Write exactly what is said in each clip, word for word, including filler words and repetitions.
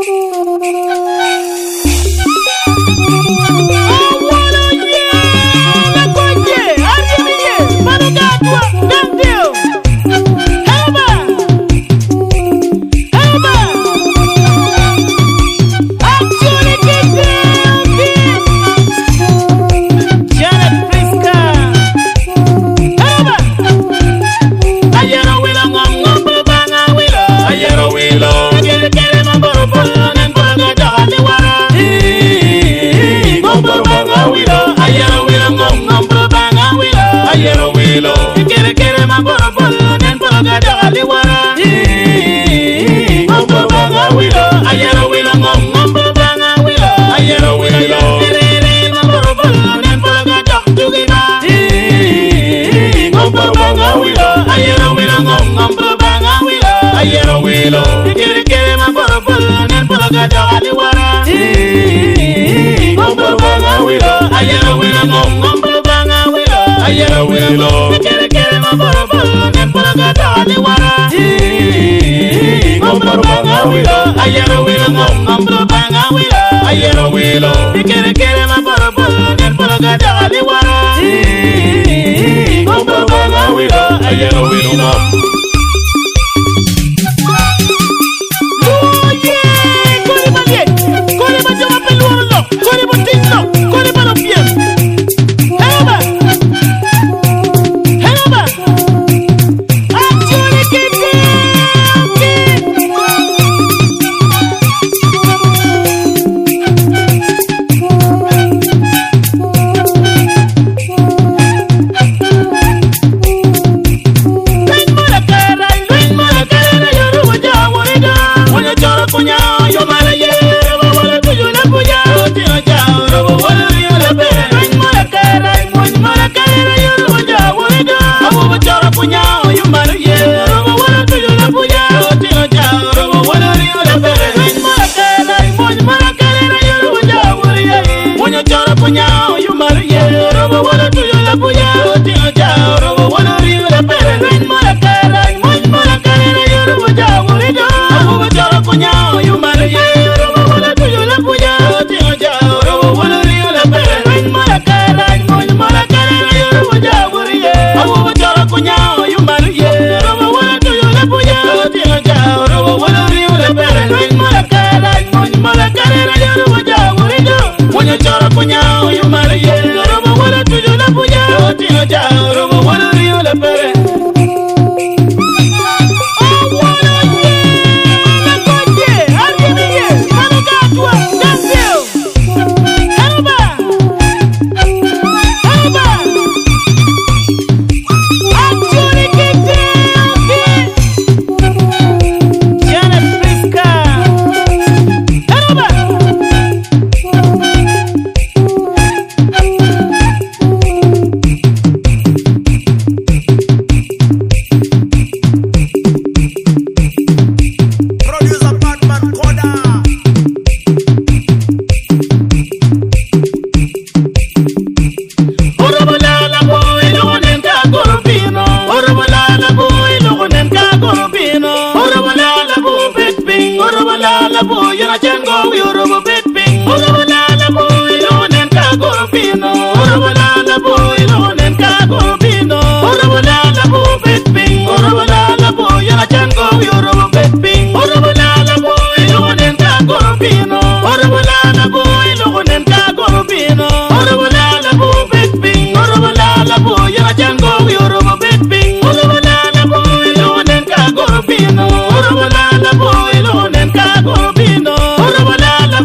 Oro wala la boy lo nen ka go bino. Oro wala la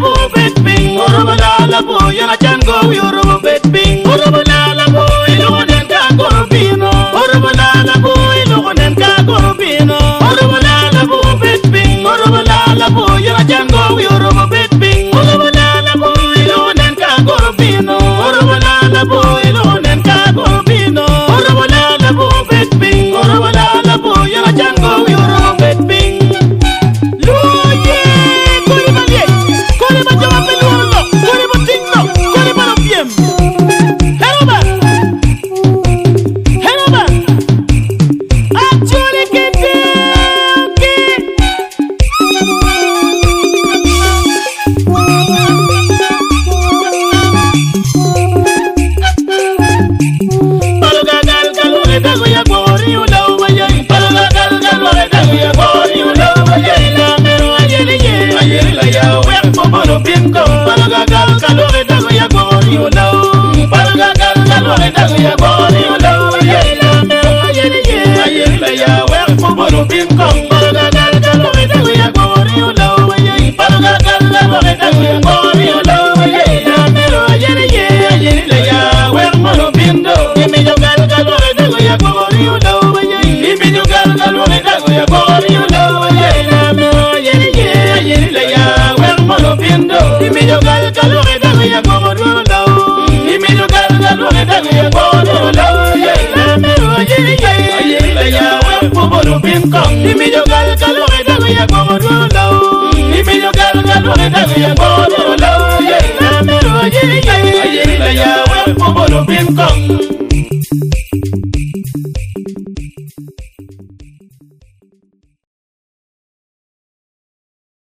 bin ko Palga gal kalore dago ya gori ulo Palga gal kalore dago ya gori ulo Yela me yele ye yele ya wer pobolo bin ko Palga gal kalore dago ya gori ulo Palga gal kalore dago ya gori ulo Yela me yele ye yele ya wer pobolo bin do Imi yo gal kalore dago ya gori ulo Imi yo gal kalore dago ya gori ulo Yela me yele ye yele ya wer pobolo bin do Imi yo gal kalore dago ya gori ulo Imi yo gal kalore dago ya gori ulo Yela me yele ye yele ya wer pobolo bin ko Imi yo gal kalore dago ya gori ulo Imi yo gal kalore dago ya gori ulo Yela me yele ye yele ya wer pobolo bin ko